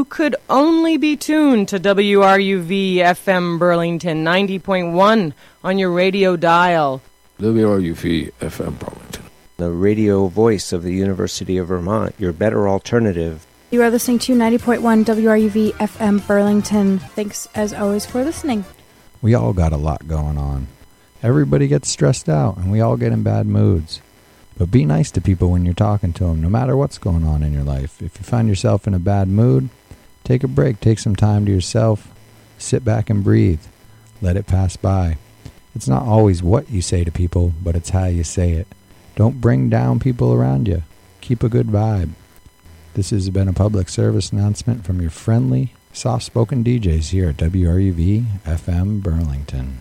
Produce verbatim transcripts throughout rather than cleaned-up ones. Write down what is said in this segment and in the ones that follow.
could only be tuned to W R U V F M Burlington ninety point one on your radio dial. W R U V F M Burlington, the radio voice of the University of Vermont, your better alternative. You are listening to ninety point one W R U V F M Burlington. Thanks, as always, for listening. We all got a lot going on. Everybody gets stressed out, and we all get in bad moods. But be nice to people when you're talking to them, no matter what's going on in your life. If you find yourself in a bad mood, take a break. Take some time to yourself. Sit back and breathe. Let it pass by. It's not always what you say to people, but it's how you say it. Don't bring down people around you. Keep a good vibe. This has been a public service announcement from your friendly, soft-spoken D Js here at W R U V F M Burlington.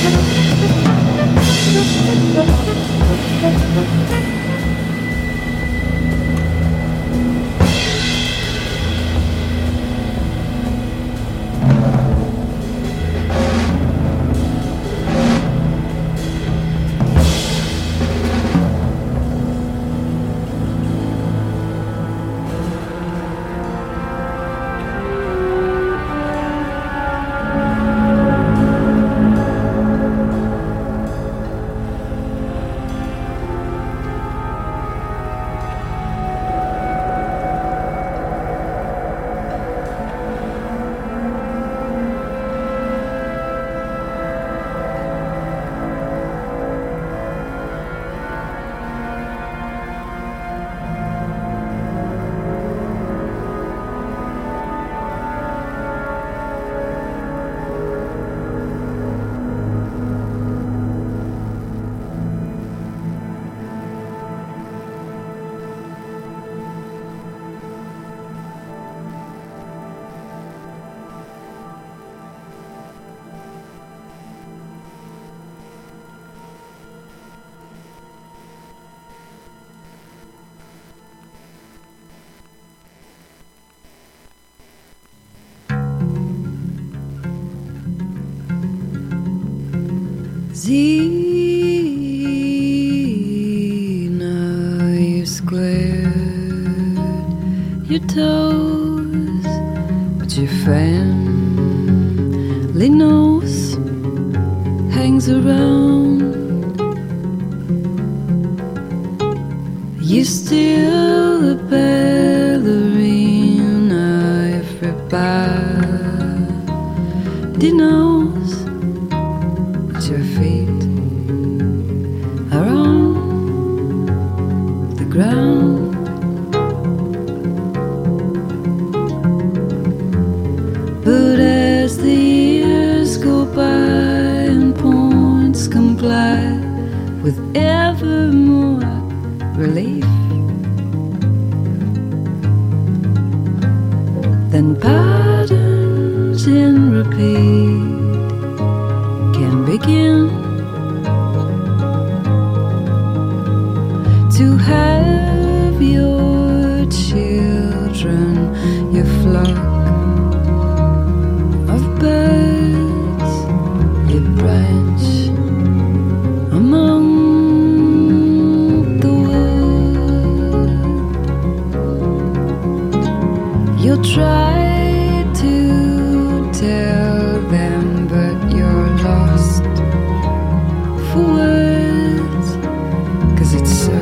See, now you squared your toes, but your family nose hangs around. You're still a ballerina, everybody knows, but your feet are on the ground. But as the years go by and points comply with ever more relief, then patterns in repeat can begin to have your children, your flock of birds, your branch among the wood. You'll try to tell them, but you're lost for words, 'cause it's so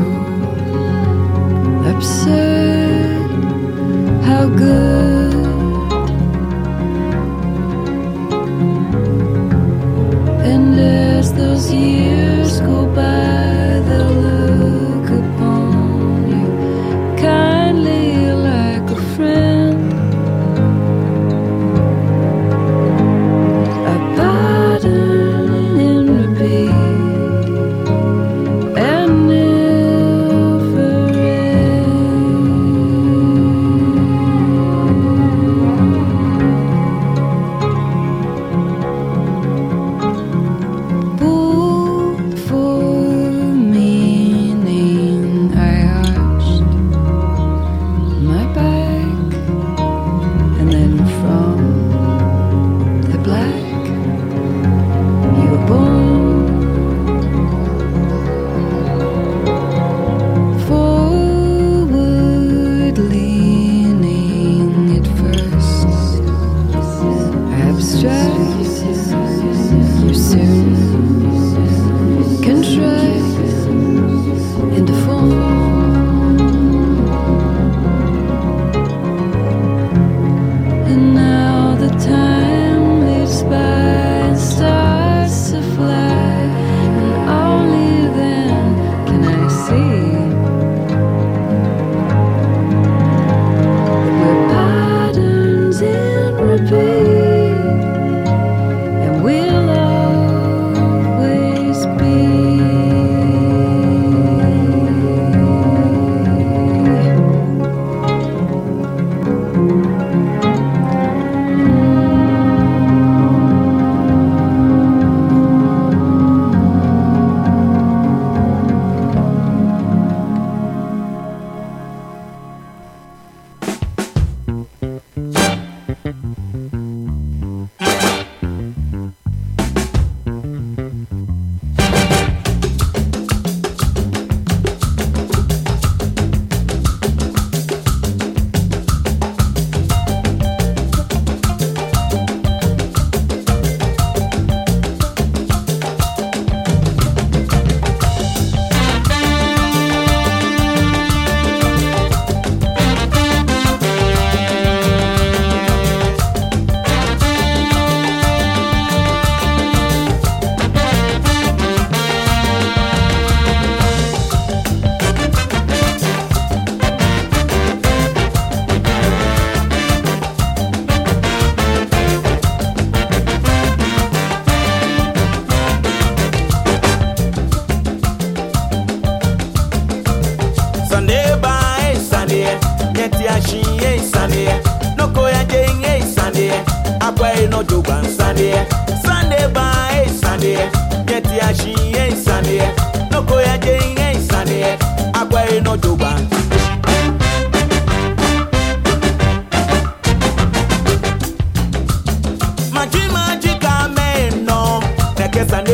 absurd how good and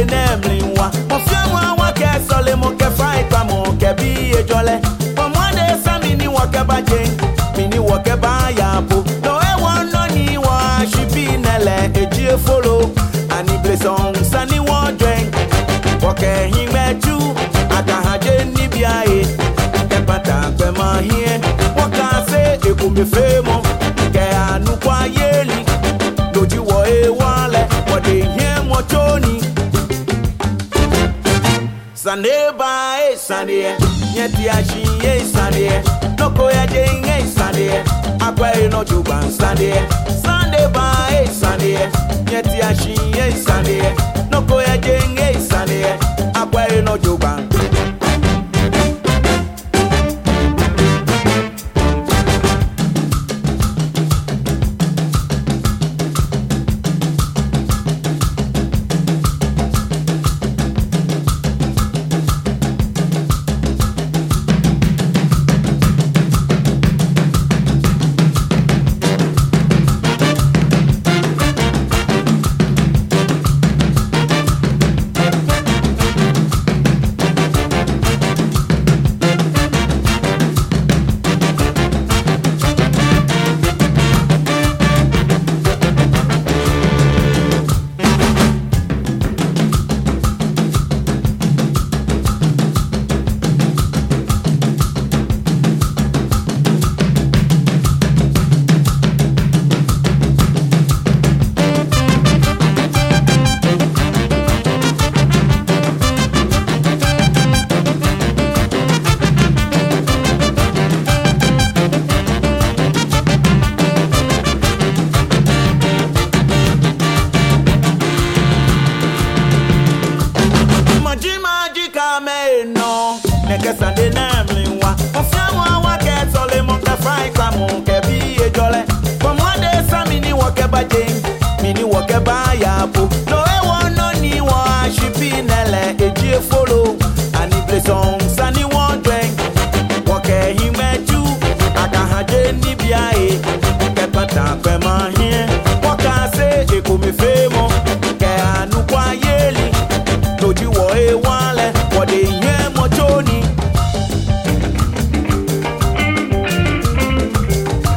Sunday namely wa. Mo fi wa wa ke sole mo ke fry pa mo ke bi e jole. For one day sa mi ni wa ke ba je. Mi ni wa ke ba ya bo. No e won no ni wa shi bi nele e ji e follow. Ani bless on sani wa drink. Wa ke hin meju aka haje ni bia e. E pata pe ma hie. Wa ka se e ku mi fe mo. Ke anu kwa yeli. Doji wo e wale. Wa de hie mo choni. Sunday by Sunday, yeti ashi ye Sunday, no koya jeng ye Sunday, akwa no juban Sunday. Sunday by Sunday, yeti ashi ye Sunday, no koya jeng ye Sunday, akwa no juban. Sunday namely wa. Mo fi wa wa ke tole mo ke fry kwa mo ke bi e jole. From one day sa mi ni wo ke ba je. Mi ni wo ke ba ya po. No e won no ni wa shi bi nele e ji e follow. Ani bless on sani won drink. Wo ke hi meju aka haje ni bia e. Ke pata pe ma hie. Wo ka se e ko mi fe mo. Ke anu kwa yeli. Doji wo e wale. Wo de hie mo choni.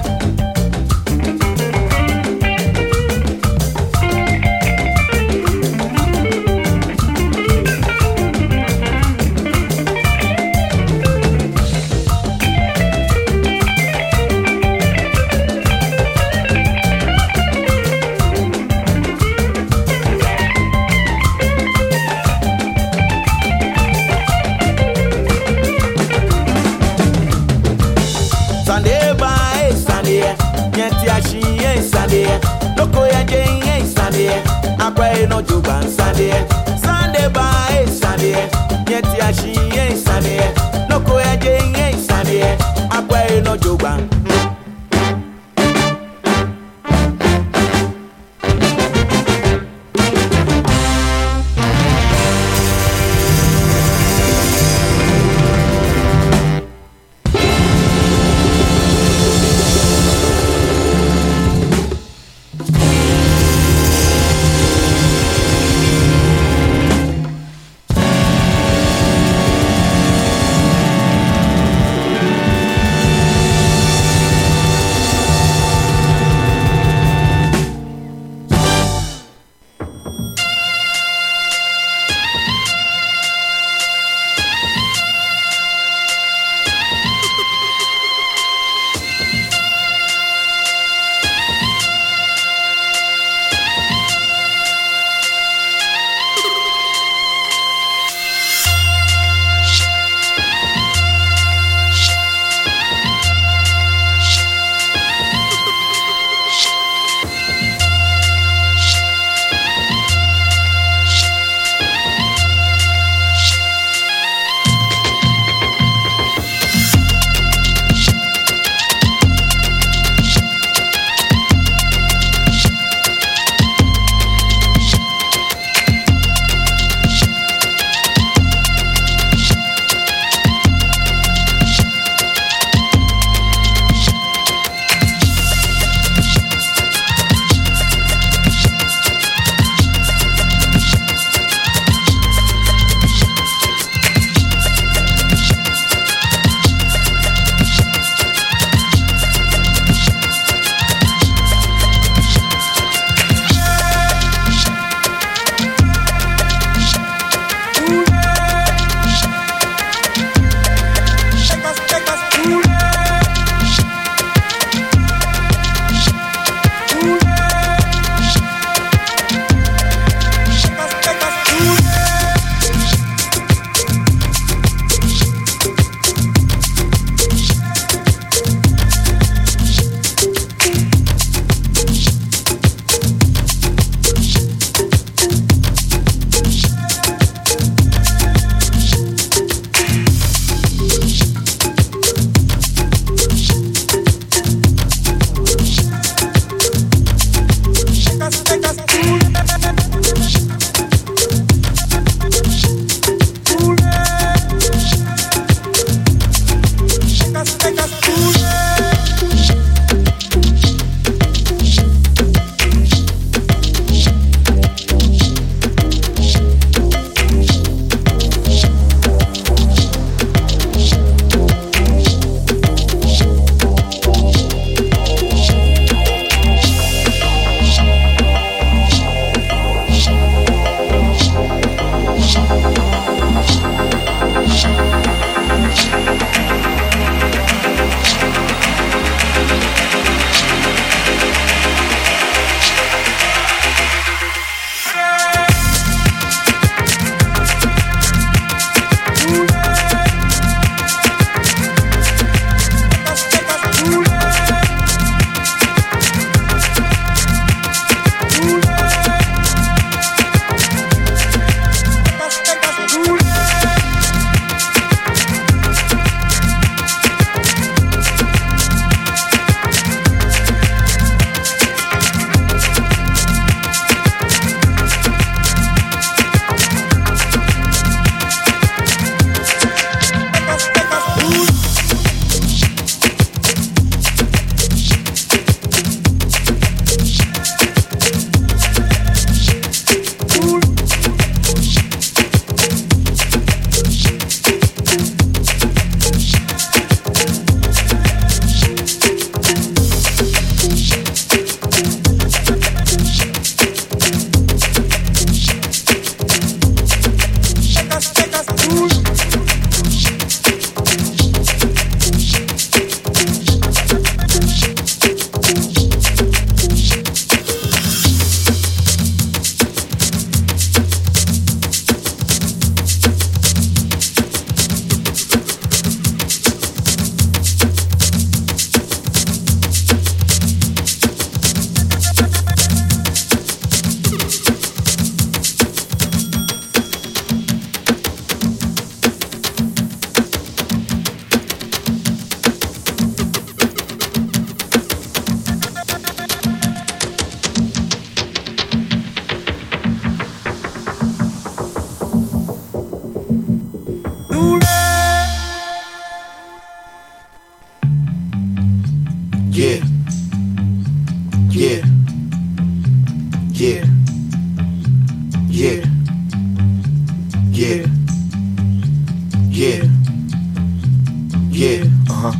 Yeah. Yeah. Yeah. Yeah. Uh-huh.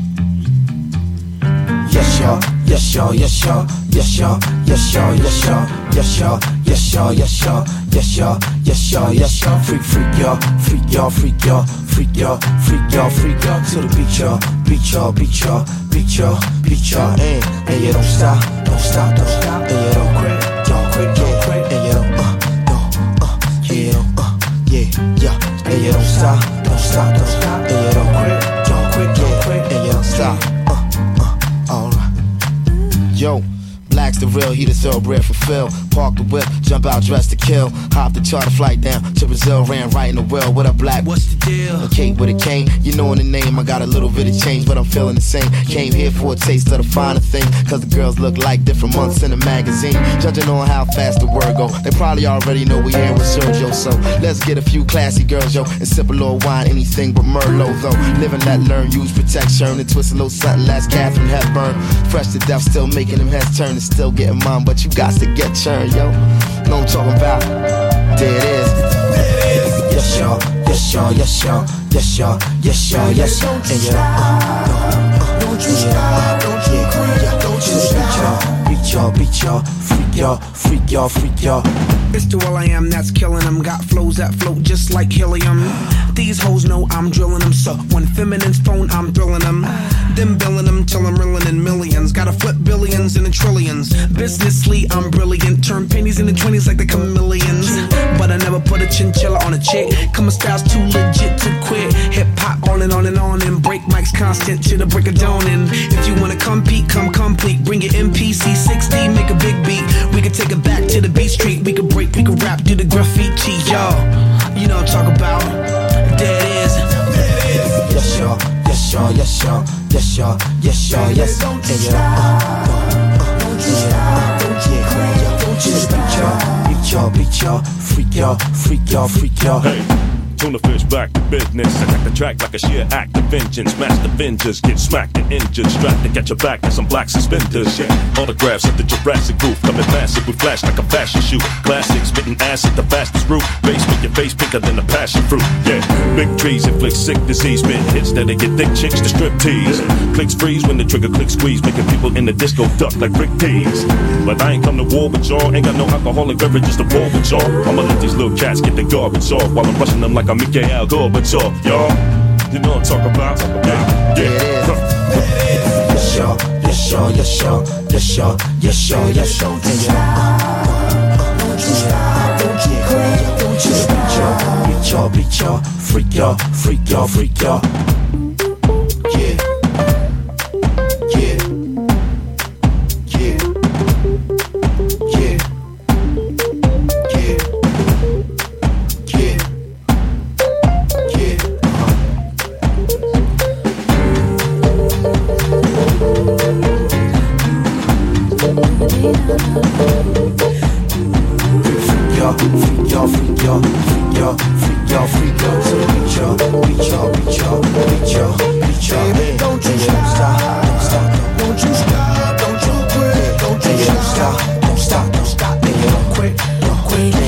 Yes, y'all. Yes, y'all. Yes, y'all. Yes, y'all. Yes, y'all. Yes, y'all. Yes, y'all. Yes, y'all. Yes, y'all. Yes, y'all. Yes, y'all. Yes, y'all. Freak, freak, y'all. Freak, y'all. Freak, y'all. Freak, y'all. Freak, y'all. Freak, y'all. To the beat, y'all. Beat, y'all. Beat, y'all. Beat, y'all. Beat, y'all. And, and you don't stop. Don't stop. Don't stop. And you don't quit. Don't quit. Don't quit. And you don't, uh, don't, uh, yeah, you don't, uh, yeah, yeah. And you don't stop. Don't stop. Don't stop. And you don't quit. Don't quit. Don't quit. And you don't stop. Yo, Black's the real, he the thoroughbred for Phil. Park the whip, jump out dressed to kill. Hop the charter flight down to Brazil, ran right in the well. What up, Black? What's the deal? A cake with a cane, you know in the name. I got a little bit of change, but I'm feeling the same. Came here for a taste of the finer thing, cause the girls look like different months in the magazine. Judging on how fast the word go, they probably already know we here with Sergio. So let's get a few classy girls, yo, and sip a little wine, anything but Merlot, though. Live and let learn, use protection, and twist a little something. Last Catherine Hepburn, fresh to death, still making them heads turn and still getting mine, but you got to get churned, yo. Know what I'm talking about? There it is. Yes, y'all. Yes, y'all. Yes, y'all. Yes, y'all. Yes, y'all. Yes, y'all. And yeah, don't you stop. Don't you quit. Don't you stop. Beat y'all. Beat y'all. Freak y'all. Freak y'all. Freak y'all. It's the Will I Am that's killing them. Got flows that float just like helium. These hoes know I'm drilling them. So when feminine's phone, I'm thrilling them. Them billing them till I'm reeling in millions. Gotta flip billions into trillions. Businessly, I'm brilliant. Turn pennies into twenties like the chameleons. But I never put a chinchilla on a chick. Cause my style's too legit to quit. Hip hop on and on and on. And break mics constant to the break of dawn. And if you wanna compete, come complete. Bring your M P C sixty, make a big beat. We can take it back to the beat street. We can break, we can rap, do the graffiti, y'all. You know what I'm talking about. There it is. Yes, y'all. Yes, y'all. Yes, y'all. Yes, y'all. Yes, y'all. Yes, y'all. And yeah, don't you stop. Don't you quit. Don't you stop. Beat y'all. Beat y'all. Freak y'all. Freak y'all. Freak y'all. Hey. Tuna fish back to business. Attack the track like a sheer act of vengeance. Smash the Avengers, get smacked and injured. Strapped to catch your back in some black suspenders. Yeah. Autographs at the Jurassic roof. Coming massive with flash like a fashion shoot. Classic, spitting acid, the fastest route. Face make your face pinker than a passion fruit. Yeah. Big trees inflict sick disease. Spit hits that they get thick chicks to strip tease. Clicks freeze when the trigger clicks squeeze. Making people in the disco duck like Rick Tees. But I ain't come to war with y'all. Ain't got no alcoholic beverages to war with y'all. I'ma let these little cats get their garbage off while I'm rushing them like I'm Mikhail Gorbachev, y'all. You know what I'm talking about? Yeah, yeah. Yes, y'all. Yes, y'all. Yes, y'all. Yes, y'all. Yes, y'all. Yes, y'all. And yeah, don't you stop. Don't you quit. Don't you stop. Beat y'all. Beat y'all. Freak y'all. Freak y'all. Freak y'all. Yeah. Yeah. Yeah. Yeah. Freak y'all, freak y'all, freak y'all, freak y'all, freak y'all, so beat y'all, beat y'all, beat y'all, beat y'all, beat y'all. Baby, don't you stop, don't stop, don't you stop, don't you quit, don't you stop, don't stop, don't stop, and you don't quit, don't quit.